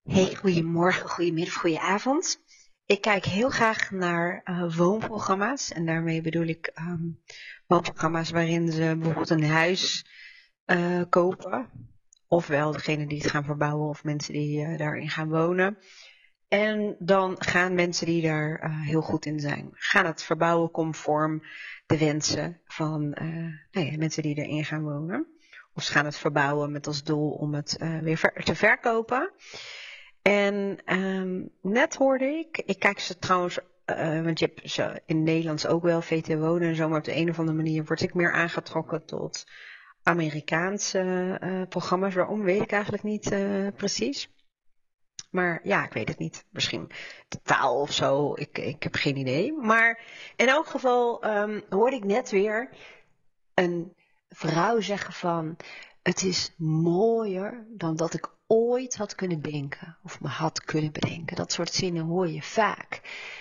Hey, goedemorgen, goedemiddag, goedenavond. Ik kijk heel graag naar woonprogramma's. En daarmee bedoel ik woonprogramma's waarin ze bijvoorbeeld een huis kopen. Ofwel degene die het gaan verbouwen of mensen die daarin gaan wonen. En dan gaan mensen die daar heel goed in zijn, gaan het verbouwen conform de wensen van mensen die erin gaan wonen. Of ze gaan het verbouwen met als doel om het weer te verkopen. En net hoorde ik kijk ze trouwens, want je hebt ze in het Nederlands ook wel VT Wonen en zo, maar op de een of andere manier word ik meer aangetrokken tot Amerikaanse programma's. Waarom weet ik eigenlijk niet precies. Maar ja, ik weet het niet. Misschien de taal of zo. Ik heb geen idee. Maar in elk geval hoorde ik net weer een vrouw zeggen van: het is mooier dan dat ik ooit had kunnen denken of me had kunnen bedenken. Dat soort zinnen hoor je vaak.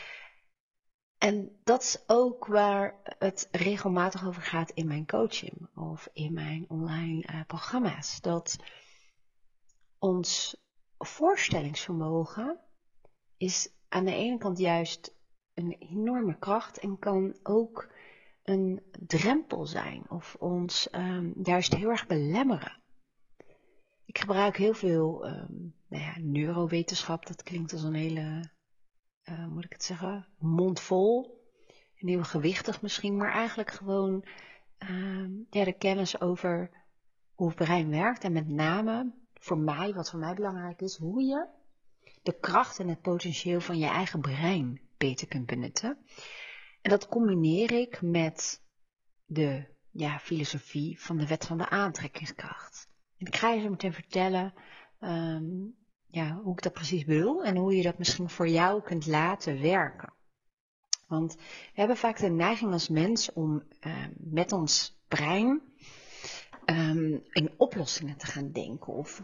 En dat is ook waar het regelmatig over gaat in mijn coaching of in mijn online programma's. Dat ons voorstellingsvermogen is aan de ene kant juist een enorme kracht en kan ook een drempel zijn of ons juist heel erg belemmeren. Ik gebruik heel veel neurowetenschap. Dat klinkt als een hele, moet ik het zeggen, mond vol. En heel gewichtig misschien, maar eigenlijk gewoon de kennis over hoe het brein werkt. En met name voor mij, wat voor mij belangrijk is, hoe je de kracht en het potentieel van je eigen brein beter kunt benutten. En dat combineer ik met de filosofie van de wet van de aantrekkingskracht. En ik ga je zo meteen vertellen hoe ik dat precies bedoel en hoe je dat misschien voor jou kunt laten werken. Want we hebben vaak de neiging als mens om met ons brein in oplossingen te gaan denken. Of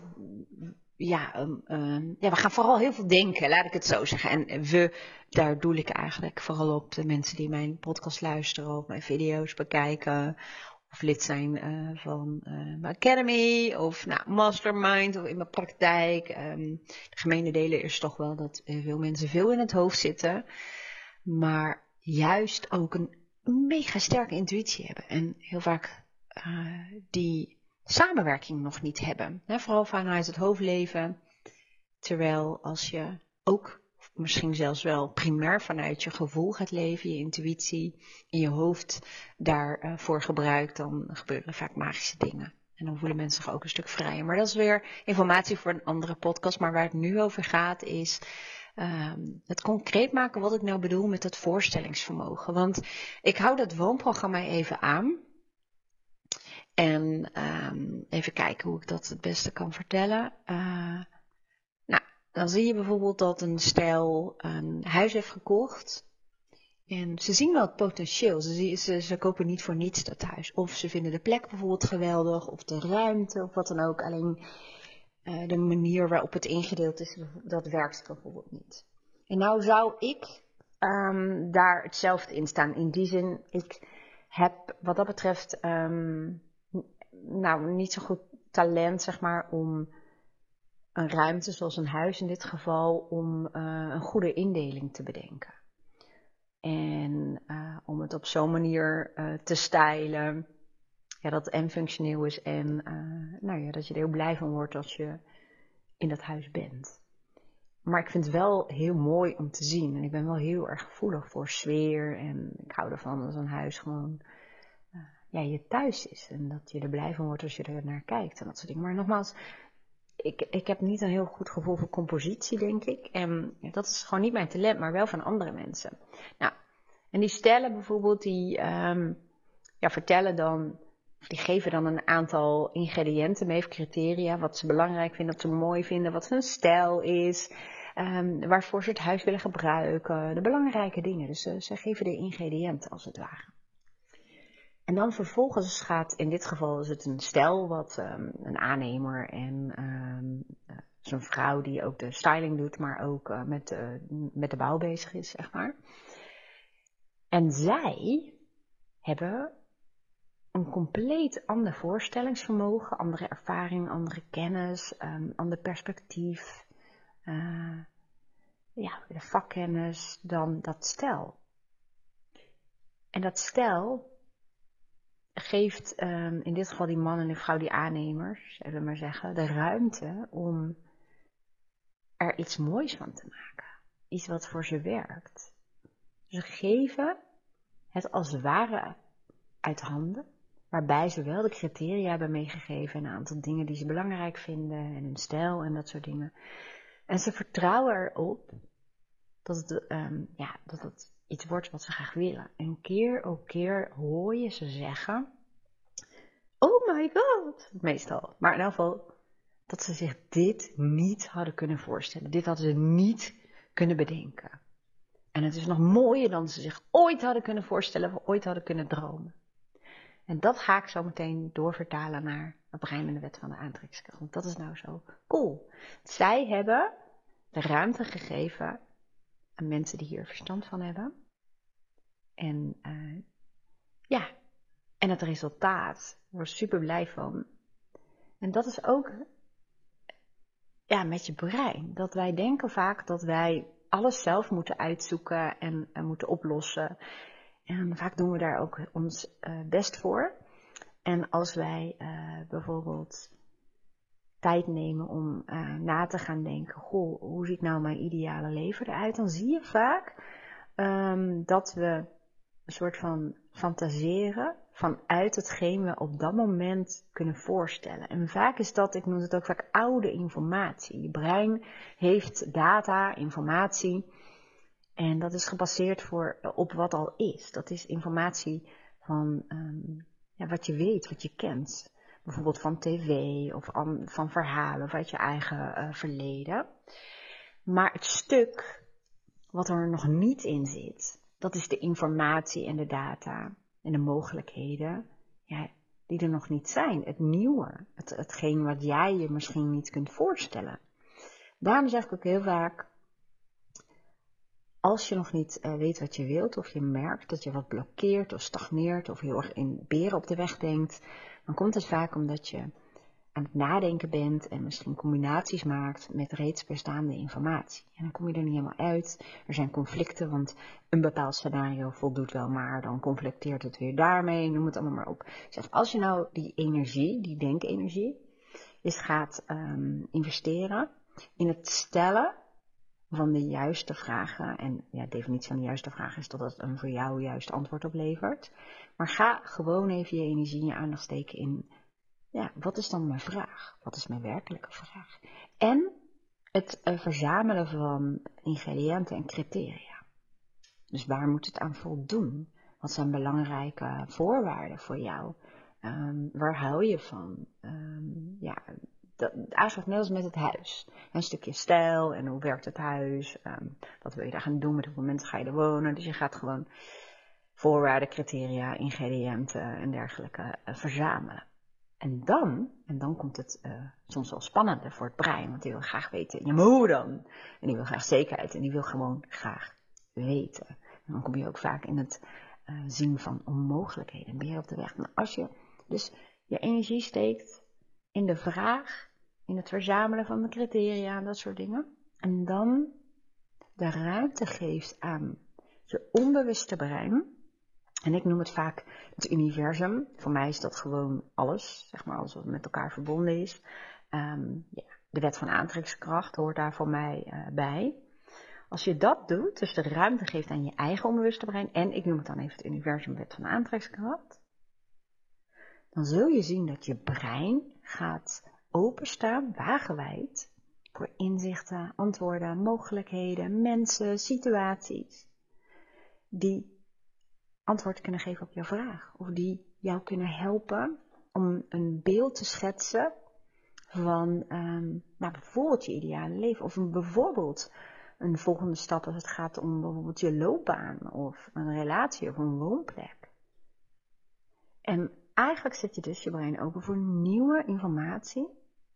we gaan vooral heel veel denken, laat ik het zo zeggen. En daar doel ik eigenlijk vooral op de mensen die mijn podcast luisteren of mijn video's bekijken. Of lid zijn van mijn academy of mastermind of in mijn praktijk. De gemene delen is toch wel dat veel mensen veel in het hoofd zitten. Maar juist ook een mega sterke intuïtie hebben. En heel vaak die samenwerking nog niet hebben. Vooral vanuit het hoofdleven. Terwijl als je ook misschien zelfs wel primair vanuit je gevoel gaat leven, je intuïtie in je hoofd daarvoor gebruikt, dan gebeuren vaak magische dingen. En dan voelen mensen zich ook een stuk vrijer. Maar dat is weer informatie voor een andere podcast. Maar waar het nu over gaat is het concreet maken wat ik nou bedoel met het voorstellingsvermogen. Want ik hou dat woonprogramma even aan. En even kijken hoe ik dat het beste kan vertellen. Dan zie je bijvoorbeeld dat een stel een huis heeft gekocht. En ze zien wel het potentieel. Ze kopen niet voor niets dat huis. Of ze vinden de plek bijvoorbeeld geweldig. Of de ruimte of wat dan ook. Alleen de manier waarop het ingedeeld is, dat werkt bijvoorbeeld niet. En nou zou ik daar hetzelfde in staan. In die zin, ik heb wat dat betreft niet zo goed talent, zeg maar, om een ruimte, zoals een huis in dit geval, om een goede indeling te bedenken. En om het op zo'n manier te stylen, dat het en functioneel is en dat je er heel blij van wordt als je in dat huis bent. Maar ik vind het wel heel mooi om te zien. En ik ben wel heel erg gevoelig voor sfeer. En ik hou ervan als een huis gewoon je thuis is. En dat je er blij van wordt als je er naar kijkt en dat soort dingen. Maar nogmaals, ik heb niet een heel goed gevoel voor compositie, denk ik. En dat is gewoon niet mijn talent, maar wel van andere mensen. Nou, en die stellen bijvoorbeeld, die vertellen dan, of die geven dan een aantal ingrediënten mee, of criteria, wat ze belangrijk vinden, wat ze mooi vinden, wat hun stijl is, waarvoor ze het huis willen gebruiken, de belangrijke dingen. Dus ze geven de ingrediënten, als het ware. En dan vervolgens gaat, in dit geval is het een stel, wat een aannemer en zo'n vrouw die ook de styling doet, maar ook met de bouw bezig is, zeg maar. En zij hebben een compleet ander voorstellingsvermogen, andere ervaring, andere kennis, ander perspectief. de vakkennis dan dat stel. En dat stel geeft in dit geval die man en die vrouw, die aannemers, zullen we maar zeggen, de ruimte om er iets moois van te maken. Iets wat voor ze werkt. Ze geven het als het ware uit handen, waarbij ze wel de criteria hebben meegegeven en een aantal dingen die ze belangrijk vinden en hun stijl en dat soort dingen. En ze vertrouwen erop dat het iets wordt wat ze graag willen. En keer op keer hoor je ze zeggen, oh my god, meestal. Maar in elk geval dat ze zich dit niet hadden kunnen voorstellen. Dit hadden ze niet kunnen bedenken. En het is nog mooier dan ze zich ooit hadden kunnen voorstellen of ooit hadden kunnen dromen. En dat ga ik zo meteen doorvertalen naar het brein en de wet van de aantrekkingskracht. Want dat is nou zo cool. Zij hebben de ruimte gegeven aan mensen die hier verstand van hebben. En en het resultaat, ik word super blij van. En dat is ook met je brein. Dat wij denken vaak dat wij alles zelf moeten uitzoeken en moeten oplossen. En vaak doen we daar ook ons best voor. En als wij bijvoorbeeld tijd nemen om na te gaan denken, goh, hoe ziet nou mijn ideale leven eruit? Dan zie je vaak dat we een soort van fantaseren vanuit hetgeen we op dat moment kunnen voorstellen. En vaak is dat, ik noem het ook vaak oude informatie. Je brein heeft data, informatie. En dat is gebaseerd op wat al is. Dat is informatie van wat je weet, wat je kent. Bijvoorbeeld van tv of van verhalen of uit je eigen verleden. Maar het stuk wat er nog niet in zit, dat is de informatie en de data en de mogelijkheden die er nog niet zijn. Het nieuwe, hetgeen wat jij je misschien niet kunt voorstellen. Daarom zeg ik ook heel vaak, als je nog niet weet wat je wilt, of je merkt dat je wat blokkeert of stagneert, of heel erg in beren op de weg denkt, dan komt het vaak omdat je aan het nadenken bent en misschien combinaties maakt met reeds bestaande informatie. En dan kom je er niet helemaal uit. Er zijn conflicten, want een bepaald scenario voldoet wel, maar dan conflicteert het weer daarmee, noem het allemaal maar op. Zeg, als je nou die energie, die denkenergie, eens gaat investeren in het stellen van de juiste vragen. En de definitie van de juiste vraag is dat het een voor jou juist antwoord oplevert. Maar ga gewoon even je energie en je aandacht steken in, wat is dan mijn vraag? Wat is mijn werkelijke vraag? En het verzamelen van ingrediënten en criteria. Dus waar moet het aan voldoen? Wat zijn belangrijke voorwaarden voor jou? Waar hou je van? Eigenlijk net als met het huis. Een stukje stijl en hoe werkt het huis? Wat wil je daar gaan doen? Met hoeveel mensen ga je er wonen? Dus je gaat gewoon voorwaarden, criteria, ingrediënten en dergelijke verzamelen. En dan komt het soms wel spannender voor het brein. Want die wil graag weten, ja maar hoe dan? En die wil graag zekerheid en die wil gewoon graag weten. En dan kom je ook vaak in het zien van onmogelijkheden. En ben je op de weg. Maar als je dus je energie steekt in de vraag, in het verzamelen van de criteria en dat soort dingen. En dan de ruimte geeft aan je onbewuste brein. En ik noem het vaak het universum. Voor mij is dat gewoon alles, zeg maar, alles wat met elkaar verbonden is. De wet van aantrekkingskracht hoort daar voor mij bij. Als je dat doet, dus de ruimte geeft aan je eigen onbewuste brein, en ik noem het dan even het universum, wet van aantrekkingskracht, dan zul je zien dat je brein gaat openstaan, wagenwijd, voor inzichten, antwoorden, mogelijkheden, mensen, situaties, die antwoord kunnen geven op jouw vraag. Of die jou kunnen helpen om een beeld te schetsen van bijvoorbeeld je ideale leven. Of bijvoorbeeld een volgende stap als het gaat om bijvoorbeeld je loopbaan. Of een relatie of een woonplek. En eigenlijk zet je dus je brein open voor nieuwe informatie.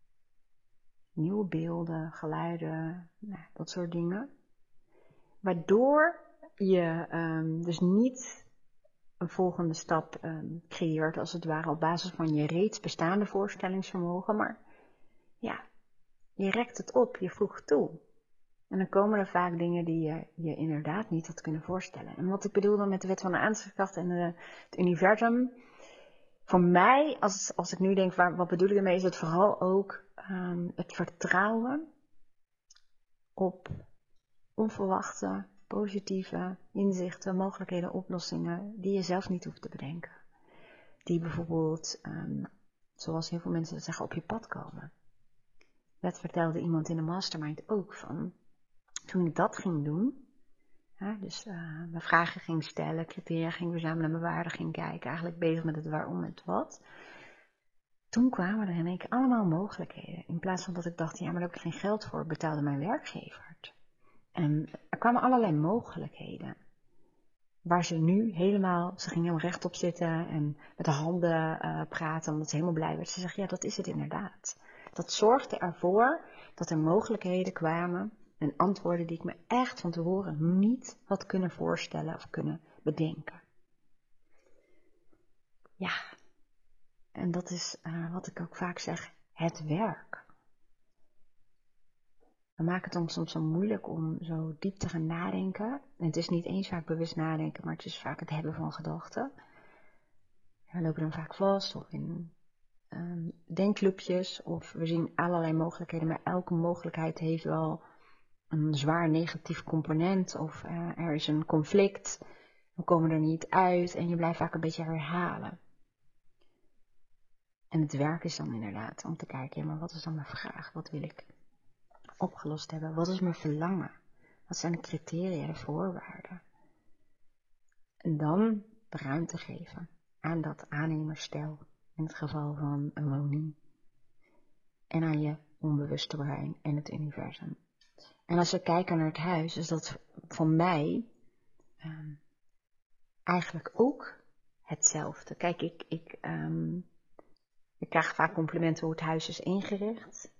Nieuwe beelden, geluiden, dat soort dingen. Waardoor je dus niet een volgende stap creëert, als het ware, op basis van je reeds bestaande voorstellingsvermogen. Maar je rekt het op, je voegt toe. En dan komen er vaak dingen die je inderdaad niet had kunnen voorstellen. En wat ik bedoel dan met de wet van de aantrekkingskracht en het universum. Voor mij, als ik nu denk, wat bedoel ik ermee, is het vooral ook het vertrouwen op onverwachte, positieve inzichten, mogelijkheden, oplossingen die je zelf niet hoeft te bedenken. Die bijvoorbeeld, zoals heel veel mensen dat zeggen, op je pad komen. Dat vertelde iemand in de mastermind ook van, toen ik dat ging doen, dus mijn vragen ging stellen, criteria ging verzamelen, mijn waarden ging kijken, eigenlijk bezig met het waarom en het wat. Toen kwamen er in één keer allemaal mogelijkheden. In plaats van dat ik dacht, ja, maar daar heb ik geen geld voor, betaalde mijn werkgever het. En er kwamen allerlei mogelijkheden. Waar ze nu ze ging helemaal rechtop zitten en met de handen praten, omdat ze helemaal blij werd. Ze zegt, ja, dat is het inderdaad. Dat zorgde ervoor dat er mogelijkheden kwamen en antwoorden die ik me echt van tevoren niet had kunnen voorstellen of kunnen bedenken. Ja, en dat is wat ik ook vaak zeg, het werk. We maken het ons soms zo moeilijk om zo diep te gaan nadenken. En het is niet eens vaak bewust nadenken, maar het is vaak het hebben van gedachten. We lopen dan vaak vast of in denkclubjes of we zien allerlei mogelijkheden. Maar elke mogelijkheid heeft wel een zwaar negatief component of er is een conflict. We komen er niet uit en je blijft vaak een beetje herhalen. En het werk is dan inderdaad om te kijken, ja, maar wat is dan mijn vraag? Wat wil ik opgelost hebben? Wat is mijn verlangen? Wat zijn de criteria, de voorwaarden? En dan de ruimte geven aan dat aannemerstel, in het geval van een woning. En aan je onbewuste brein en het universum. En als we kijken naar het huis, is dat van mij eigenlijk ook hetzelfde. Kijk, ik krijg vaak complimenten hoe het huis is ingericht.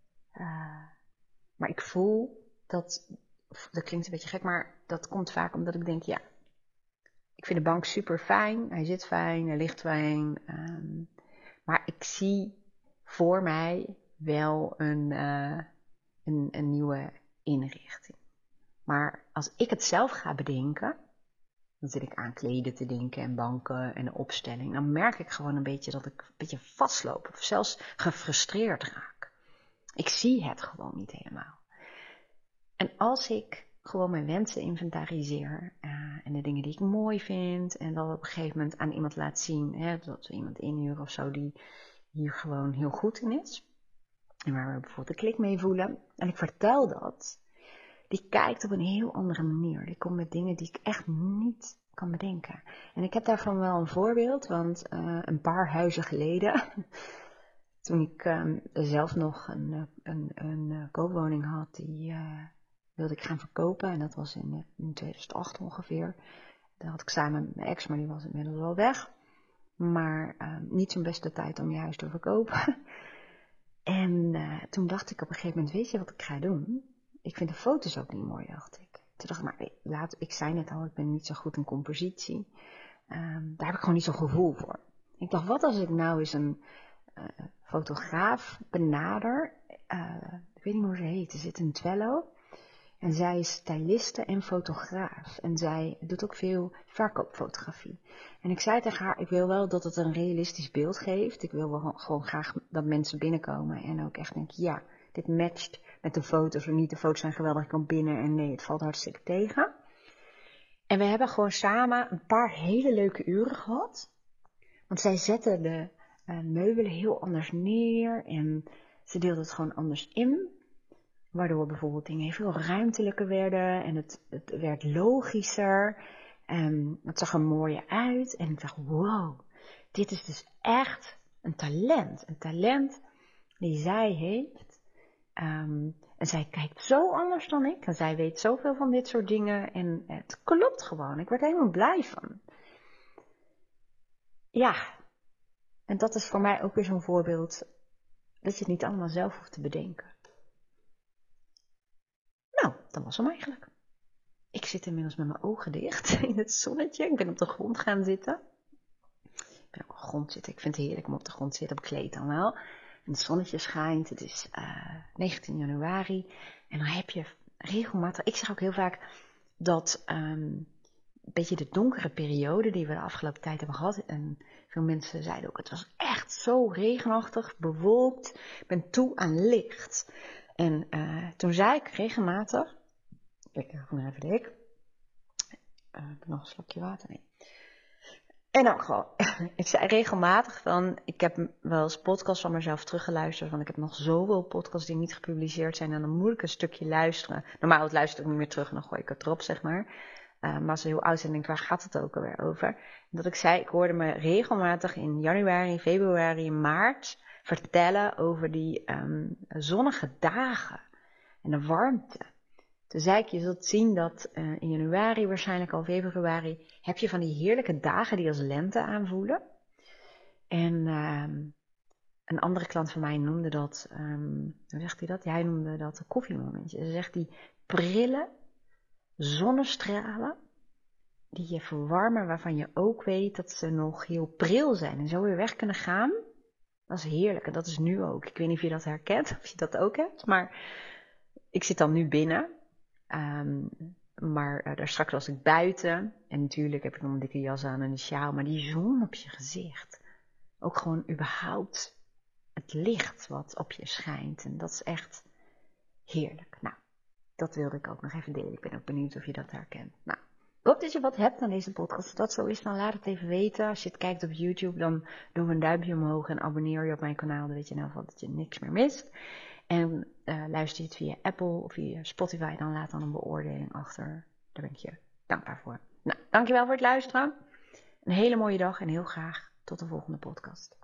Maar ik voel dat klinkt een beetje gek, maar dat komt vaak omdat ik denk, ja, ik vind de bank super fijn. Hij zit fijn, hij ligt fijn. Maar ik zie voor mij wel een nieuwe inrichting. Maar als ik het zelf ga bedenken, dan zit ik aan kleden te denken en banken en een opstelling. Dan merk ik gewoon een beetje dat ik een beetje vastloop of zelfs gefrustreerd raak. Ik zie het gewoon niet helemaal. En als ik gewoon mijn wensen inventariseer en de dingen die ik mooi vind en dat op een gegeven moment aan iemand laat zien, dat we iemand inhuren of zo die hier gewoon heel goed in is en waar we bijvoorbeeld een klik mee voelen en ik vertel dat, die kijkt op een heel andere manier. Die komt met dingen die ik echt niet kan bedenken. En ik heb daarvan wel een voorbeeld, want een paar huizen geleden, toen ik zelf nog een koopwoning had, die wilde ik gaan verkopen. En dat was in 2008 ongeveer. Daar had ik samen met mijn ex, maar die was inmiddels wel weg. Maar niet zo'n beste tijd om je huis te verkopen. En toen dacht ik op een gegeven moment, weet je wat ik ga doen? Ik vind de foto's ook niet mooi, dacht ik. Toen dacht ik, maar ik zei net al, ik ben niet zo goed in compositie. Daar heb ik gewoon niet zo'n gevoel voor. Ik dacht, wat als ik nou eens een fotograaf benader. Ik weet niet hoe ze heet, ze zit in Twello. En zij is styliste en fotograaf. En zij doet ook veel verkoopfotografie. En ik zei tegen haar, ik wil wel dat het een realistisch beeld geeft. Ik wil wel gewoon graag dat mensen binnenkomen en ook echt denken, ja, dit matcht met de foto's. Of niet, de foto's zijn geweldig, ik kom binnen en nee, het valt hartstikke tegen. En we hebben gewoon samen een paar hele leuke uren gehad. Want zij zette de meubelen heel anders neer en ze deelde het gewoon anders in. Waardoor bijvoorbeeld dingen veel ruimtelijker werden en het werd logischer. En het zag er mooier uit. En ik dacht, wow, dit is dus echt een talent. Een talent die zij heeft. En zij kijkt zo anders dan ik. En zij weet zoveel van dit soort dingen. En het klopt gewoon. Ik word er helemaal blij van. Ja, en dat is voor mij ook weer zo'n voorbeeld. Dat je het niet allemaal zelf hoeft te bedenken. Nou, dat was hem eigenlijk. Ik zit inmiddels met mijn ogen dicht in het zonnetje. Ik ben op de grond gaan zitten. Ik ben op de grond zitten. Ik vind het heerlijk om op de grond te zitten. Op kleed dan wel. En het zonnetje schijnt. Het is 19 januari. En dan heb je regelmatig, ik zeg ook heel vaak dat een beetje de donkere periode die we de afgelopen tijd hebben gehad. En veel mensen zeiden ook, het was echt zo regenachtig, bewolkt. Ik ben toe aan licht. En toen zei ik regelmatig, ik gewoon even dik. Heb ik nog een slokje water? Nee. En ook gewoon, ik zei regelmatig van, ik heb wel eens podcasts van mezelf teruggeluisterd, want ik heb nog zoveel podcasts die niet gepubliceerd zijn en dan moet ik een stukje luisteren. Normaal luister ik niet meer terug en dan gooi ik het erop, zeg maar. Maar als ze heel oud zijn, denk ik, waar gaat het ook alweer over? En dat ik zei, ik hoorde me regelmatig in januari, februari, maart vertellen over die zonnige dagen en de warmte. Toen zei ik, je zult zien dat in januari, waarschijnlijk al februari, heb je van die heerlijke dagen die als lente aanvoelen. En een andere klant van mij noemde dat, hoe zegt hij dat? Ja, hij noemde dat een koffiemomentje. Ze zegt die prille zonnestralen die je verwarmen, waarvan je ook weet dat ze nog heel pril zijn en zo weer weg kunnen gaan. Dat is heerlijk en dat is nu ook. Ik weet niet of je dat herkent, of je dat ook hebt, maar ik zit dan nu binnen. Maar daar straks was ik buiten. En natuurlijk heb ik nog een dikke jas aan en een sjaal. Maar die zon op je gezicht. Ook gewoon überhaupt het licht wat op je schijnt. En dat is echt heerlijk. Nou, dat wilde ik ook nog even delen. Ik ben ook benieuwd of je dat herkent. Nou, ik hoop dat je wat hebt aan deze podcast. Als dat zo is, dan laat het even weten. Als je het kijkt op YouTube, dan doe een duimpje omhoog en abonneer je op mijn kanaal. Dan weet je in ieder geval dat je niks meer mist. En luister je het via Apple of via Spotify, dan laat dan een beoordeling achter. Daar ben ik je dankbaar voor. Nou, dankjewel voor het luisteren. Een hele mooie dag en heel graag tot de volgende podcast.